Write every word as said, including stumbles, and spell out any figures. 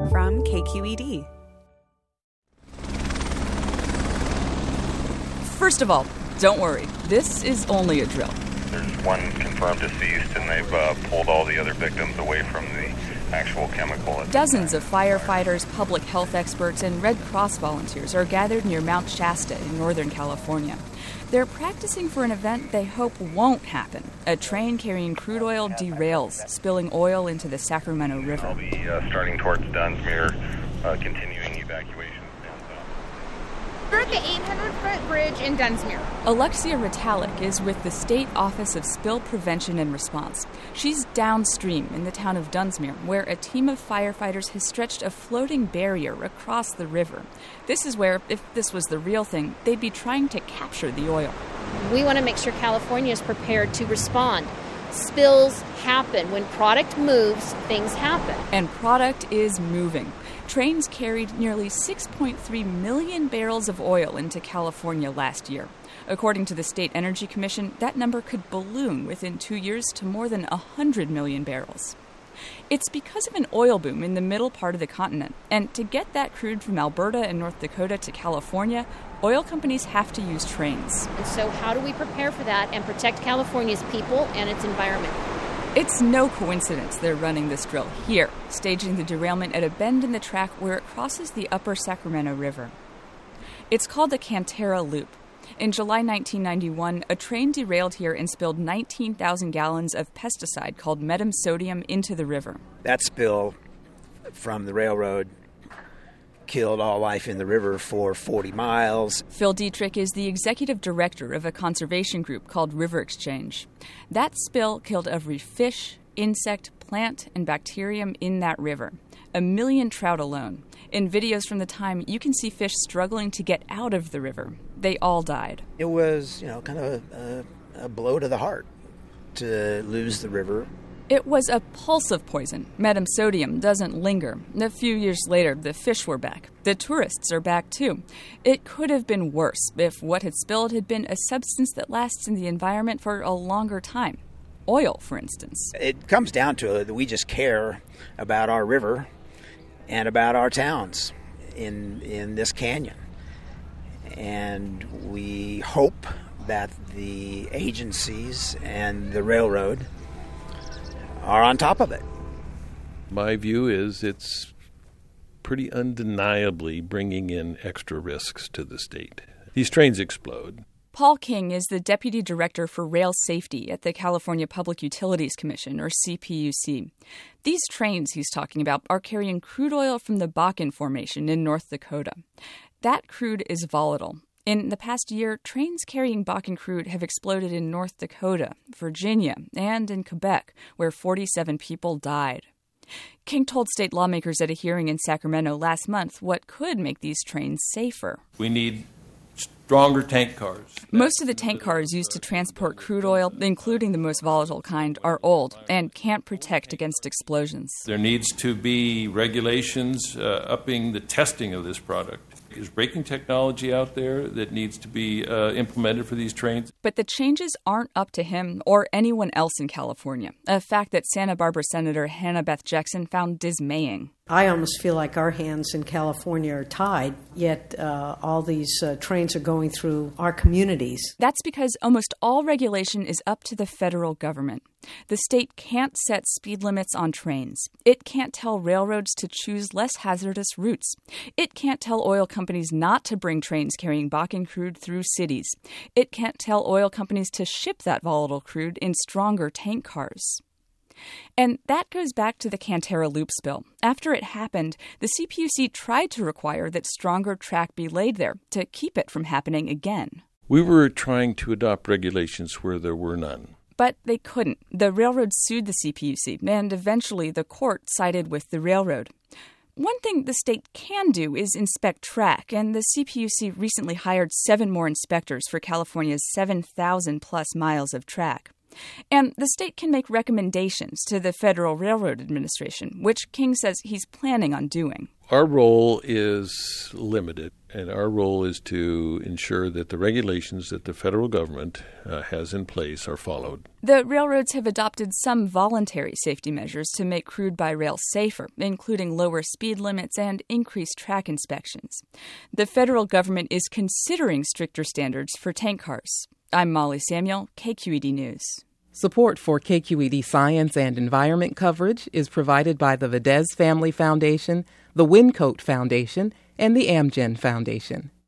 from K Q E D. First of all, don't worry. This is only a drill. There's one confirmed deceased, and they've uh, pulled all the other victims away from the actual chemical. Dozens of firefighters, public health experts, and Red Cross volunteers are gathered near Mount Shasta in Northern California. They're practicing for an event they hope won't happen. A train carrying crude oil derails, spilling oil into the Sacramento River. I'll be uh, starting towards Dunsmuir, uh, continuing evacuation. We're at the eight hundred foot bridge in Dunsmuir. Alexia Ritalik is with the State Office of Spill Prevention and Response. She's downstream in the town of Dunsmuir, where a team of firefighters has stretched a floating barrier across the river. This is where, if this was the real thing, they'd be trying to capture the oil. We want to make sure California is prepared to respond. Spills happen. When product moves, things happen. And product is moving. Trains carried nearly six point three million barrels of oil into California last year. According to the State Energy Commission, that number could balloon within two years to more than one hundred million barrels. It's because of an oil boom in the middle part of the continent, and to get that crude from Alberta and North Dakota to California, oil companies have to use trains. And so how do we prepare for that and protect California's people and its environment? It's no coincidence they're running this drill here, staging the derailment at a bend in the track where it crosses the upper Sacramento River. It's called the Cantera Loop. In July nineteen ninety-one, a train derailed here and spilled nineteen thousand gallons of pesticide called metamsodium into the river. That spill from the railroad killed all life in the river for forty miles. Phil Dietrich is the executive director of a conservation group called River Exchange. That spill killed every fish, insect, plant, and bacterium in that river. A million trout alone. In videos from the time, you can see fish struggling to get out of the river. They all died. It was, you know, kind of a, a, a blow to the heart to lose the river. It was a pulse of poison. Metamsodium doesn't linger. A few years later, the fish were back. The tourists are back, too. It could have been worse if what had spilled had been a substance that lasts in the environment for a longer time. Oil, for instance. It comes down to it that we just care about our river and about our towns in in this canyon. And we hope that the agencies and the railroad are on top of it. My view is it's pretty undeniably bringing in extra risks to the state. These trains explode. Paul King is the Deputy Director for Rail Safety at the California Public Utilities Commission, or C P U C. These trains he's talking about are carrying crude oil from the Bakken Formation in North Dakota. That crude is volatile. In the past year, trains carrying Bakken crude have exploded in North Dakota, Virginia, and in Quebec, where forty-seven people died. King told state lawmakers at a hearing in Sacramento last month what could make these trains safer. We need stronger tank cars. Most of the tank cars used to transport crude oil, including the most volatile kind, are old and can't protect against explosions. There needs to be regulations uh, upping the testing of this product. There's braking technology out there that needs to be uh, implemented for these trains. But the changes aren't up to him or anyone else in California, a fact that Santa Barbara Senator Hannah Beth Jackson found dismaying. I almost feel like our hands in California are tied, yet uh, all these uh, trains are going through our communities. That's because almost all regulation is up to the federal government. The state can't set speed limits on trains. It can't tell railroads to choose less hazardous routes. It can't tell oil companies not to bring trains carrying Bakken crude through cities. It can't tell oil companies to ship that volatile crude in stronger tank cars. And that goes back to the Cantera Loop spill. After it happened, the C P U C tried to require that stronger track be laid there to keep it from happening again. We were trying to adopt regulations where there were none. But they couldn't. The railroad sued the C P U C, and eventually the court sided with the railroad. One thing the state can do is inspect track, and the C P U C recently hired seven more inspectors for California's seven thousand plus miles of track. And the state can make recommendations to the Federal Railroad Administration, which King says he's planning on doing. Our role is limited, and our role is to ensure that the regulations that the federal government uh, has in place are followed. The railroads have adopted some voluntary safety measures to make crude by rail safer, including lower speed limits and increased track inspections. The federal government is considering stricter standards for tank cars. I'm Molly Samuel, K Q E D News. Support for K Q E D Science and Environment coverage is provided by the Vadez Family Foundation, the Wincoat Foundation, and the Amgen Foundation.